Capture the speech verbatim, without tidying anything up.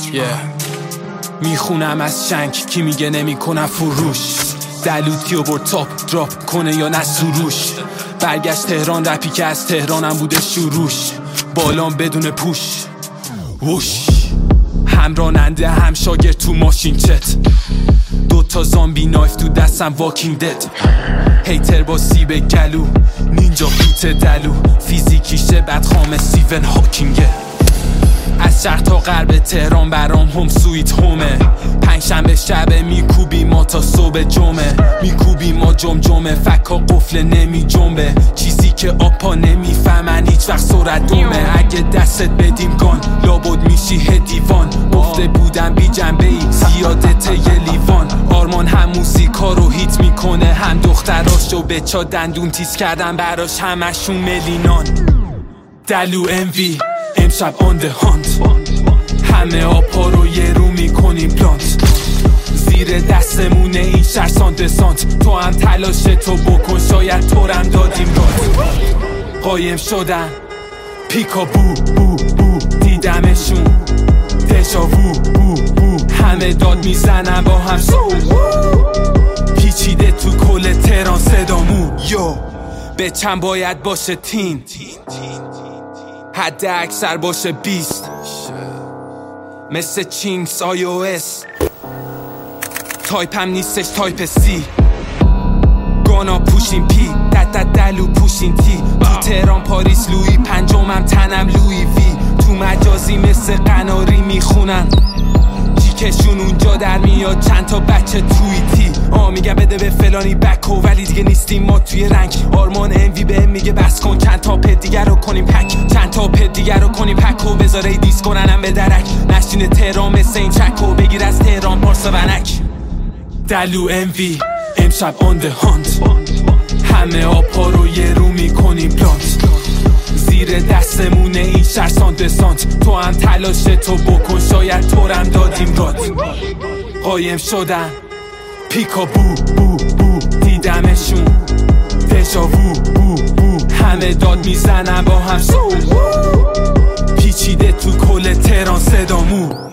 yeah. میخونم از شنگ کی میگه نمیکنم فروش، دلوتی و برد تاپ دراپ کنه یا نه سروش. برگشت تهران رپی که از تهرانم بوده شروش، بالام بدون پوش ووش. هم راننده هم شاگرد تو ماشین چت، دوتا زامبی نایف تو دستم واکینگ دد. هیتر با سیب گلو نینجا فوت دلو، فیزیکیشه بدخام سیون هاکینگه. از شرق تا غرب تهران برام هم سویت هومه، پنجشنبه شبه میکوبی ما تا صبح جمعه. میکوبی ما جم جمعه فکا قفل نمی جنبه، چیزی که آپا نمیفهمن هیچ وقت سرعت دومه. اگه دستت بدیم گان لابد میشی هدیوان، گفته بودم بی جنبه ای زیادت یه لیوان. آرمان هم موسیقا رو هیت میکنه هم دختراش، و بچا دندون تیز کردن براش همشون ملینان. دلو ام وی امشب آن ده هانت، همه آپا رو یه رو میکنیم پلانت. زیر دستمونه این شهر سانت سانت، تو هم تلاش تو بکن شاید تورم دادیم داد. قایم شدن پیکا بو بو بو، دیدمشون دژاوو بو بو. همه داد میزنن با هم سو، پیچیده تو کل تهران صدامو. یو به چند باید باشه تین، حد اکثر باشه بیست، مثل چینگز آی او اس. تایپم نیستش تایپ سی، گانا پوشین پی دد دد دلو پوشین تی. تو تهران پاریس لوی پنجمم تنم لوی وی، تو مجازی مثل قناری میخونن جیکشون اونجا در میاد چند تا بچه توییتی. آ میگم بده به فلانی بکو ولی دیگه نیستیم ما توی رنگ. آرمان ام وی به میگه بس کن چند تا پد دیگر رو کنیم پک، چند تا پد دیگر رو کنیم پک و بذاره دیس کننم به درک. نشین تهران مثل این چک و بگیر از تهران پارسا ونک. دلو ام وی امشب آن ده هانت، همه آپا رو یه رو میکنیم پلانت. زیر دستمونه این شهر سانت سانت، تو هم تلاش تو بکن شاید تورم دادیم داد. قایم شدن پیکا بو بو بو، دیدمشون دژاوو بو بو. همه داد میزنن با هم سو، پیچیده تو کل تهران صدامو.